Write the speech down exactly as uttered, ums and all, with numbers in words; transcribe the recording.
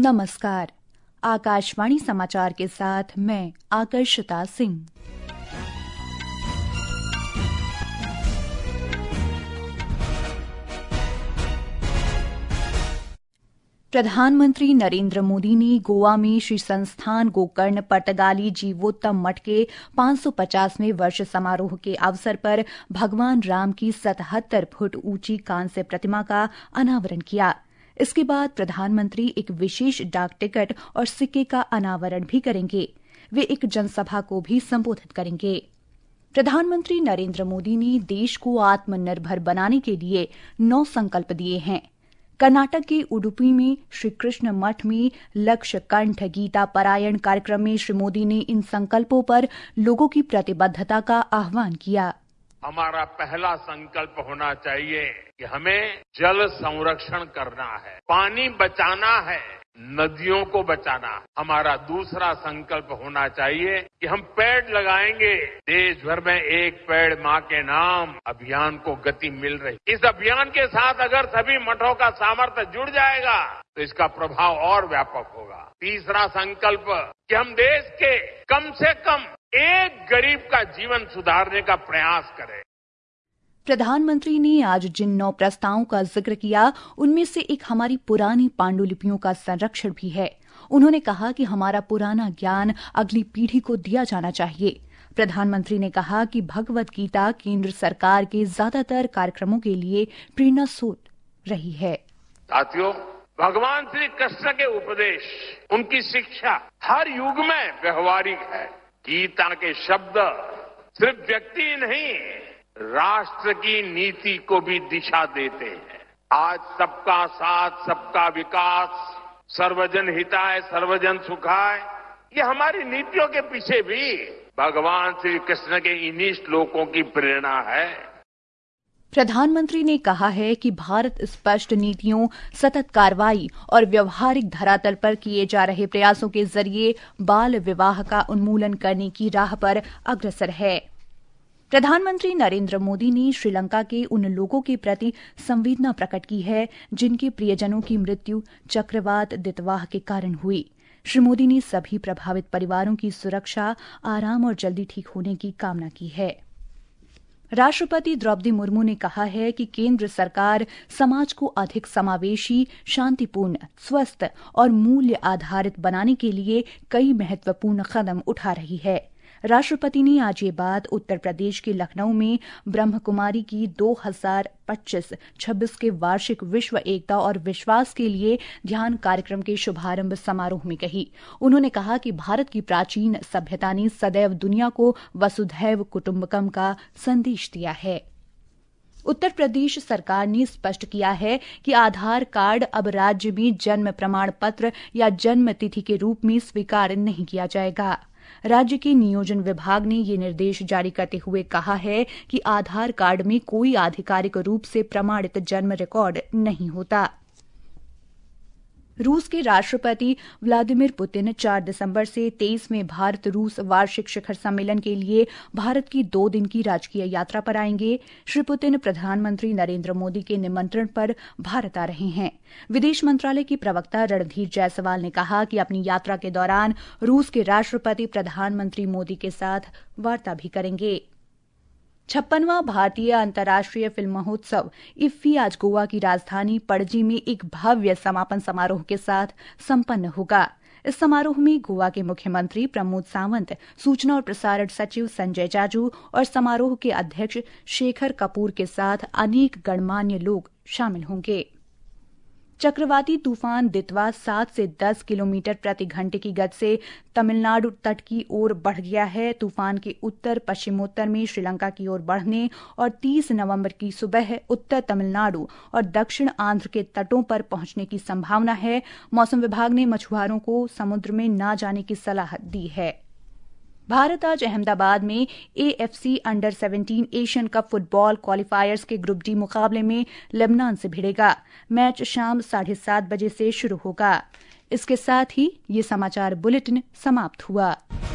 नमस्कार। आकाशवाणी समाचार के साथ मैं आकर्षिता सिंह। प्रधानमंत्री नरेंद्र मोदी ने गोवा में श्री संस्थान गोकर्ण पर्तगाली जीवोत्तम मठ के पांच सौ पचासवें वर्ष समारोह के अवसर पर भगवान राम की सतहत्तर फुट ऊंची कांस्य प्रतिमा का अनावरण किया। इसके बाद प्रधानमंत्री एक विशेष डाक टिकट और सिक्के का अनावरण भी करेंगे। वे एक जनसभा को भी संबोधित करेंगे। प्रधानमंत्री नरेंद्र मोदी ने देश को आत्मनिर्भर बनाने के लिए नौ संकल्प दिए हैं। कर्नाटक के उडुपी में श्री कृष्ण मठ में लक्ष्य कंठ गीता पारायण कार्यक्रम में श्री मोदी ने इन संकल्पों पर लोगों की प्रतिबद्धता का आह्वान किया। हमारा पहला संकल्प होना चाहिए कि हमें जल संरक्षण करना है, पानी बचाना है, नदियों को बचाना है। हमारा दूसरा संकल्प होना चाहिए कि हम पेड़ लगाएंगे। देश भर में एक पेड़ माँ के नाम अभियान को गति मिल रही। इस अभियान के साथ अगर सभी मठों का सामर्थ्य जुड़ जाएगा तो इसका प्रभाव और व्यापक होगा। तीसरा संकल्प कि हम देश के कम से कम एक गरीब का जीवन सुधारने का प्रयास करें। प्रधानमंत्री ने आज जिन नौ प्रस्तावों का जिक्र किया, उनमें से एक हमारी पुरानी पांडुलिपियों का संरक्षण भी है। उन्होंने कहा कि हमारा पुराना ज्ञान अगली पीढ़ी को दिया जाना चाहिए। प्रधानमंत्री ने कहा कि भगवद गीता केंद्र सरकार के ज्यादातर कार्यक्रमों के लिए प्रेरणा स्रोत रही है। साथियों, भगवान श्री कृष्ण के उपदेश, उनकी शिक्षा हर युग में व्यवहारिक है। गीता के शब्द सिर्फ व्यक्ति नहीं, राष्ट्र की नीति को भी दिशा देते हैं। आज सबका साथ, सबका विकास, सर्वजन हिताय, सर्वजन सुखाय, ये हमारी नीतियों के पीछे भी भगवान श्री कृष्ण के इन्हीं श्लोकों की प्रेरणा है। प्रधानमंत्री ने कहा है कि भारत स्पष्ट नीतियों, सतत कार्रवाई और व्यवहारिक धरातल पर किए जा रहे प्रयासों के जरिए बाल विवाह का उन्मूलन करने की राह पर अग्रसर है। प्रधानमंत्री नरेंद्र मोदी ने श्रीलंका के उन लोगों के प्रति संवेदना प्रकट की है जिनके प्रियजनों की मृत्यु चक्रवात दितवाह के कारण हुई। श्री मोदी ने सभी प्रभावित परिवारों की सुरक्षा, आराम और जल्दी ठीक होने की कामना की है। राष्ट्रपति द्रौपदी मुर्मू ने कहा है कि केंद्र सरकार समाज को अधिक समावेशी, शांतिपूर्ण, स्वस्थ और मूल्य आधारित बनाने के लिए कई महत्वपूर्ण कदम उठा रही है। राष्ट्रपति ने आज ये बात उत्तर प्रदेश के लखनऊ में ब्रह्म कुमारी की दो हज़ार पच्चीस छब्बीस के वार्षिक विश्व एकता और विश्वास के लिए ध्यान कार्यक्रम के शुभारंभ समारोह में कही। उन्होंने कहा कि भारत की प्राचीन सभ्यता ने सदैव दुनिया को वसुधैव कुटुंबकम का संदेश दिया है। उत्तर प्रदेश सरकार ने स्पष्ट किया है कि आधार कार्ड अब राज्य में जन्म प्रमाण पत्र या जन्म तिथि के रूप में स्वीकार नहीं किया जाएगा। राज्य के नियोजन विभाग ने ये निर्देश जारी करते हुए कहा है कि आधार कार्ड में कोई आधिकारिक रूप से प्रमाणित जन्म रिकॉर्ड नहीं होता। रूस के राष्ट्रपति व्लादिमीर पुतिन चार दिसंबर से तेईसवें भारत रूस वार्षिक शिखर सम्मेलन के लिए भारत की दो दिन की राजकीय यात्रा पर आएंगे। श्री पुतिन प्रधानमंत्री नरेंद्र मोदी के निमंत्रण पर भारत आ रहे हैं। विदेश मंत्रालय की प्रवक्ता रणधीर जायसवाल ने कहा कि अपनी यात्रा के दौरान रूस के राष्ट्रपति प्रधानमंत्री मोदी के साथ वार्ता भी करेंगे। छप्पनवां भारतीय अंतर्राष्ट्रीय फिल्म महोत्सव इफ्फी आज गोवा की राजधानी पणजी में एक भव्य समापन समारोह के साथ संपन्न होगा। इस समारोह में गोवा के मुख्यमंत्री प्रमोद सावंत, सूचना और प्रसारण सचिव संजय जाजू और समारोह के अध्यक्ष शेखर कपूर के साथ अनेक गणमान्य लोग शामिल होंगे। चक्रवाती तूफान दितवा सात से दस किलोमीटर प्रति घंटे की गति से तमिलनाडु तट की ओर बढ़ गया है। तूफान के उत्तर पश्चिमोत्तर में श्रीलंका की ओर बढ़ने और तीस नवंबर की सुबह उत्तर तमिलनाडु और दक्षिण आंध्र के तटों पर पहुंचने की संभावना है। मौसम विभाग ने मछुआरों को समुद्र में न जाने की सलाह दी है। भारत आज अहमदाबाद में एएफसी अंडर सत्रह एशियन कप फुटबॉल क्वालिफायर्स के ग्रुप डी मुकाबले में लेबनान से भिड़ेगा। मैच शाम साढ़े सात बजे से शुरू होगा। इसके साथ ही ये समाचार बुलेटिन समाप्त हुआ।